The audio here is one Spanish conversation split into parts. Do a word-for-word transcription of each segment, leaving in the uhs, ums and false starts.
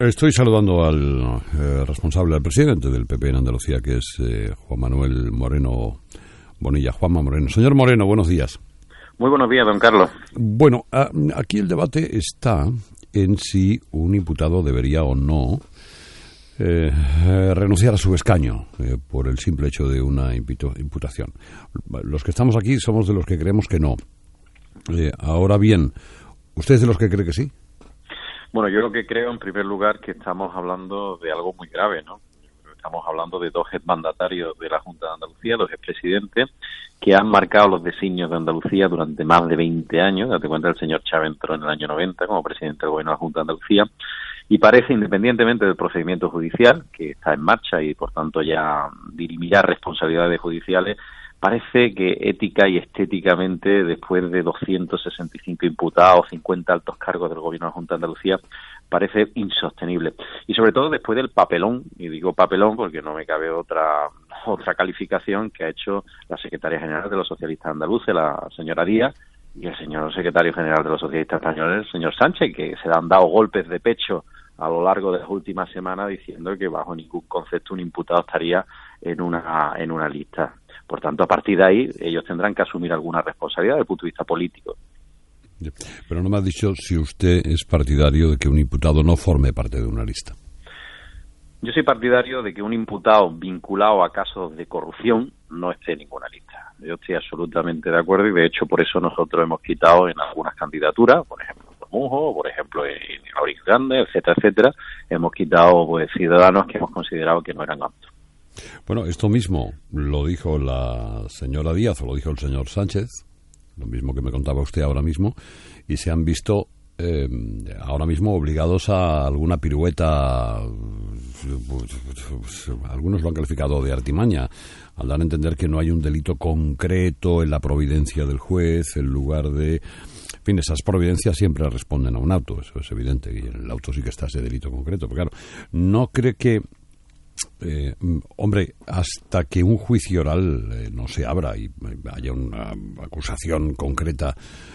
Estoy saludando al eh, responsable, al presidente del P P en Andalucía, que es eh, Juan Manuel Moreno Bonilla. Juanma Moreno. Señor Moreno, buenos días. Muy buenos días, don Carlos. Bueno, a, aquí el debate está en si un imputado debería o no eh, eh, renunciar a su escaño eh, por el simple hecho de una impito, imputación. Los que estamos aquí somos de los que creemos que no. Eh, ahora bien, ¿usted es de los que cree que sí? Bueno, yo lo que creo, en primer lugar, que estamos hablando de algo muy grave, ¿no? Estamos hablando de dos exmandatarios de la Junta de Andalucía, dos expresidentes, que han marcado los designios de Andalucía durante más de veinte años. Date cuenta, el señor Chávez entró en el año noventa como presidente del Gobierno de la Junta de Andalucía, y parece, independientemente del procedimiento judicial, que está en marcha y, por tanto, ya dirimirá responsabilidades judiciales, parece que ética y estéticamente, después de doscientos sesenta y cinco imputados, cincuenta altos cargos del Gobierno de la Junta de Andalucía, parece insostenible. Y sobre todo después del papelón, y digo papelón porque no me cabe otra otra calificación que ha hecho la secretaria general de los socialistas andaluces, la señora Díaz, y el señor secretario general de los socialistas españoles, el señor Sánchez, que se le han dado golpes de pecho a lo largo de las últimas semanas diciendo que bajo ningún concepto un imputado estaría en una en una lista. Por tanto, a partir de ahí, ellos tendrán que asumir alguna responsabilidad desde el punto de vista político. Pero no me ha dicho si usted es partidario de que un imputado no forme parte de una lista. Yo soy partidario de que un imputado vinculado a casos de corrupción no esté en ninguna lista. Yo estoy absolutamente de acuerdo y, de hecho, por eso nosotros hemos quitado en algunas candidaturas, por ejemplo, Mujo, por ejemplo, en Aurich Grande, etcétera, etcétera, hemos quitado pues, ciudadanos que hemos considerado que no eran aptos. Bueno, esto mismo lo dijo la señora Díaz o lo dijo el señor Sánchez, lo mismo que me contaba usted ahora mismo, y se han visto eh, ahora mismo obligados a alguna pirueta, algunos lo han calificado de artimaña, al dar a entender que no hay un delito concreto en la providencia del juez, en lugar de... En fin, esas providencias siempre responden a un auto, eso es evidente, y en el auto sí que está ese delito concreto, pero claro, ¿no cree que Eh, hombre, hasta que un juicio oral eh, no se abra y haya una acusación concreta,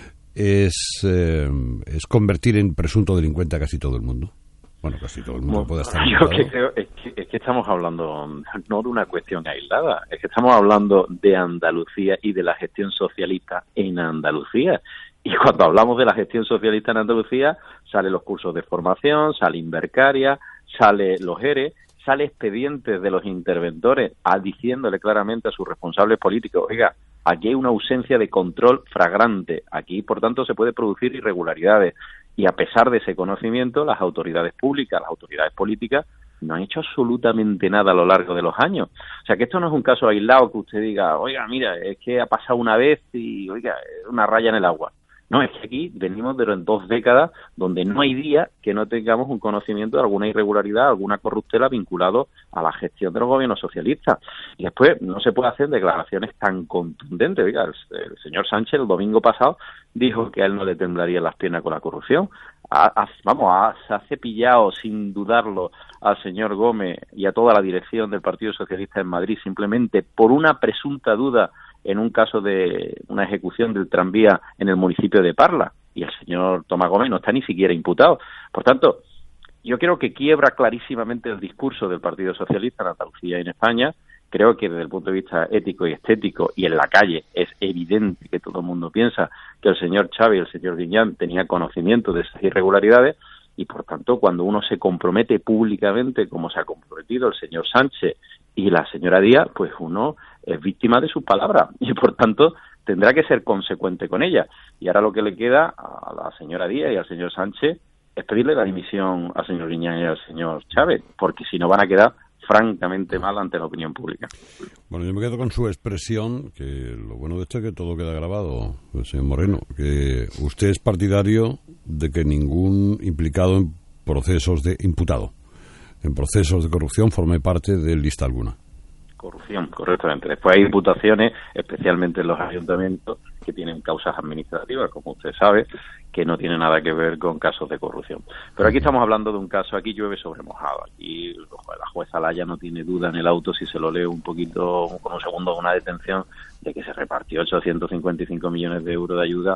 es, eh, es convertir en presunto delincuente a casi todo el mundo? Bueno, casi todo el mundo bueno, puede estar yo lo que creo es que, es que estamos hablando no de una cuestión aislada, es que estamos hablando de Andalucía y de la gestión socialista en Andalucía. Y cuando hablamos de la gestión socialista en Andalucía, salen los cursos de formación, sale Invercaria, sale los E R E, sale expedientes de los interventores a, diciéndole claramente a sus responsables políticos, oiga, aquí hay una ausencia de control flagrante, aquí por tanto se puede producir irregularidades, y a pesar de ese conocimiento, las autoridades públicas, las autoridades políticas, no han hecho absolutamente nada a lo largo de los años. O sea que esto no es un caso aislado que usted diga, oiga, mira, es que ha pasado una vez y, oiga, es una raya en el agua. No, es que aquí venimos de dos décadas donde no hay día que no tengamos un conocimiento de alguna irregularidad, alguna corruptela vinculado a la gestión de los gobiernos socialistas. Y después no se puede hacer declaraciones tan contundentes. Oiga, el, el señor Sánchez el domingo pasado dijo que a él no le temblarían las piernas con la corrupción. Ha, ha, vamos, ha, se ha cepillado sin dudarlo al señor Gómez y a toda la dirección del Partido Socialista en Madrid simplemente por una presunta duda en un caso de una ejecución del tranvía en el municipio de Parla, y el señor Tomás Gómez no está ni siquiera imputado. Por tanto, yo creo que quiebra clarísimamente el discurso del Partido Socialista en Andalucía y en España. Creo que desde el punto de vista ético y estético, y en la calle, es evidente que todo el mundo piensa que el señor Chávez y el señor Griñán tenían conocimiento de esas irregularidades, y por tanto, cuando uno se compromete públicamente, como se ha comprometido el señor Sánchez y la señora Díaz, pues uno es víctima de sus palabras y por tanto tendrá que ser consecuente con ella. Y ahora lo que le queda a la señora Díaz y al señor Sánchez es pedirle la dimisión al señor Griñán y al señor Chávez, porque si no van a quedar francamente mal ante la opinión pública. Bueno, yo me quedo con su expresión, que lo bueno de esto es que todo queda grabado, señor Moreno, que usted es partidario de que ningún implicado en procesos de imputado, en procesos de corrupción, forme parte de lista alguna. Corrupción, correctamente. Después hay imputaciones, especialmente en los ayuntamientos, que tienen causas administrativas, como usted sabe, que no tienen nada que ver con casos de corrupción. Pero aquí estamos hablando de un caso, aquí llueve sobre mojado. Aquí la jueza Laya no tiene duda en el auto, si se lo lee un poquito, con un segundo de una detención, de que se repartió ochocientos cincuenta y cinco millones de euros de ayuda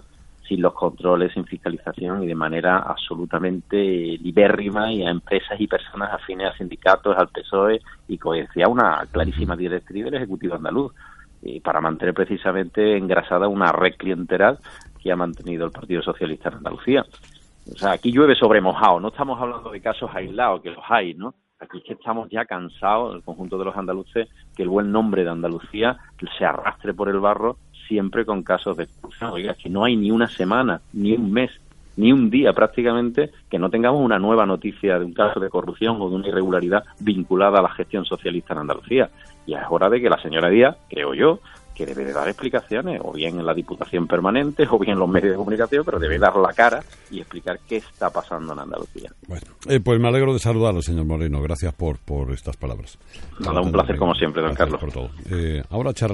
sin los controles, sin fiscalización y de manera absolutamente libérrima, y a empresas y personas afines a sindicatos, al P S O E, y como decía, una clarísima directriz del Ejecutivo andaluz, eh, para mantener precisamente engrasada una red clientelar que ha mantenido el Partido Socialista en Andalucía. O sea, aquí llueve sobre mojado, no estamos hablando de casos aislados, que los hay, ¿no? Aquí es que estamos ya cansados, el conjunto de los andaluces, que el buen nombre de Andalucía se arrastre por el barro siempre con casos de corrupción. Oiga, es que no hay ni una semana, ni un mes, ni un día prácticamente que no tengamos una nueva noticia de un caso de corrupción o de una irregularidad vinculada a la gestión socialista en Andalucía. Y es hora de que la señora Díaz, creo yo, que debe de dar explicaciones, o bien en la Diputación Permanente, o bien en los medios de comunicación, pero debe dar la cara y explicar qué está pasando en Andalucía. Bueno, eh, pues me alegro de saludarlo, señor Moreno. Gracias por, por estas palabras. Nada, un placer como siempre, don Carlos. Por todo. Eh, ahora charla